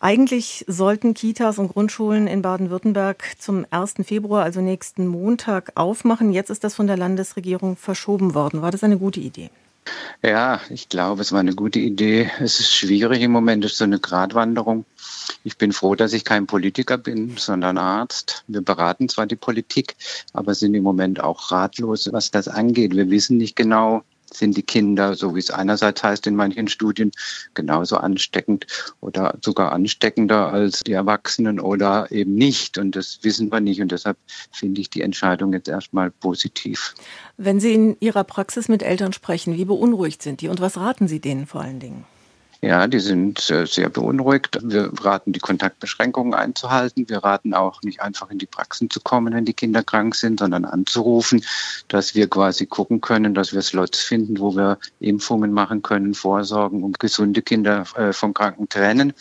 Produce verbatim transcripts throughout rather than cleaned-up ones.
Eigentlich sollten Kitas und Grundschulen in Baden-Württemberg zum ersten Februar, also nächsten Montag, aufmachen. Jetzt ist das von der Landesregierung verschoben worden. War das eine gute Idee? Ja, ich glaube, es war eine gute Idee. Es ist schwierig im Moment, es ist so eine Gratwanderung. Ich bin froh, dass ich kein Politiker bin, sondern Arzt. Wir beraten zwar die Politik, aber sind im Moment auch ratlos, was das angeht. Wir wissen nicht genau, sind die Kinder, so wie es einerseits heißt in manchen Studien, genauso ansteckend oder sogar ansteckender als die Erwachsenen oder eben nicht. Und das wissen wir nicht. Und deshalb finde ich die Entscheidung jetzt erstmal positiv. Wenn Sie in Ihrer Praxis mit Eltern sprechen, wie beunruhigt sind die und was raten Sie denen vor allen Dingen? Ja, die sind sehr beunruhigt. Wir raten, die Kontaktbeschränkungen einzuhalten. Wir raten auch, nicht einfach in die Praxen zu kommen, wenn die Kinder krank sind, sondern anzurufen, dass wir quasi gucken können, dass wir Slots finden, wo wir Impfungen machen können, vorsorgen und gesunde Kinder vom Kranken trennen.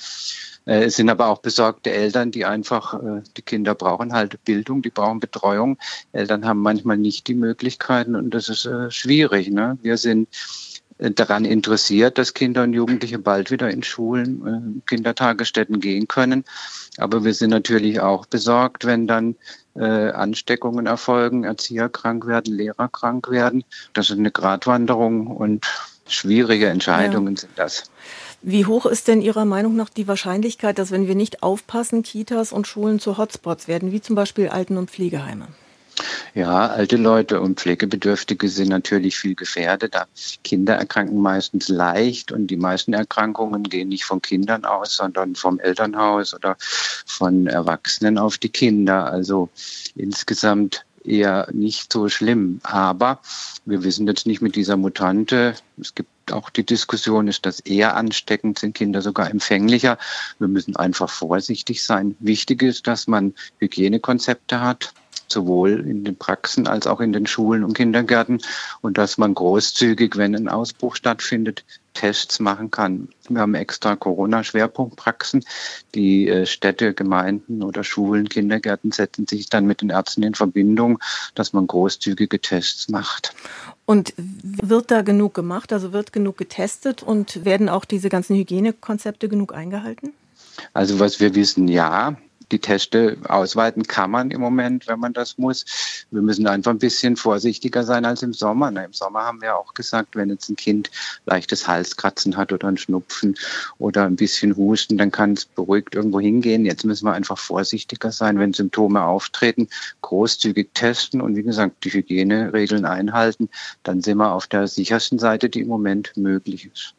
Es sind aber auch besorgte Eltern, die einfach, die Kinder brauchen halt Bildung, die brauchen Betreuung. Eltern haben manchmal nicht die Möglichkeiten und das ist schwierig, ne? Wir sind daran interessiert, dass Kinder und Jugendliche bald wieder in Schulen, Kindertagesstätten gehen können. Aber wir sind natürlich auch besorgt, wenn dann äh, Ansteckungen erfolgen, Erzieher krank werden, Lehrer krank werden. Das ist eine Gratwanderung und schwierige Entscheidungen ja. sind das. Wie hoch ist denn Ihrer Meinung nach die Wahrscheinlichkeit, dass, wenn wir nicht aufpassen, Kitas und Schulen zu Hotspots werden, wie zum Beispiel Alten- und Pflegeheime? Ja, alte Leute und Pflegebedürftige sind natürlich viel gefährdet. Kinder erkranken meistens leicht und die meisten Erkrankungen gehen nicht von Kindern aus, sondern vom Elternhaus oder von Erwachsenen auf die Kinder. Also insgesamt eher nicht so schlimm. Aber wir wissen jetzt nicht mit dieser Mutante, es gibt auch die Diskussion, ist das eher ansteckend, sind Kinder sogar empfänglicher. Wir müssen einfach vorsichtig sein. Wichtig ist, dass man Hygienekonzepte hat, sowohl in den Praxen als auch in den Schulen und Kindergärten und dass man großzügig, wenn ein Ausbruch stattfindet, Tests machen kann. Wir haben extra Corona-Schwerpunktpraxen. Die Städte, Gemeinden oder Schulen, Kindergärten setzen sich dann mit den Ärzten in Verbindung, dass man großzügige Tests macht. Und wird da genug gemacht? Also wird genug getestet und werden auch diese ganzen Hygienekonzepte genug eingehalten? Also was wir wissen, ja. Die Teste ausweiten kann man im Moment, wenn man das muss. Wir müssen einfach ein bisschen vorsichtiger sein als im Sommer. Na, im Sommer haben wir auch gesagt, wenn jetzt ein Kind leichtes Halskratzen hat oder ein Schnupfen oder ein bisschen Husten, dann kann es beruhigt irgendwo hingehen. Jetzt müssen wir einfach vorsichtiger sein, wenn Symptome auftreten, großzügig testen und wie gesagt, die Hygieneregeln einhalten. Dann sind wir auf der sichersten Seite, die im Moment möglich ist.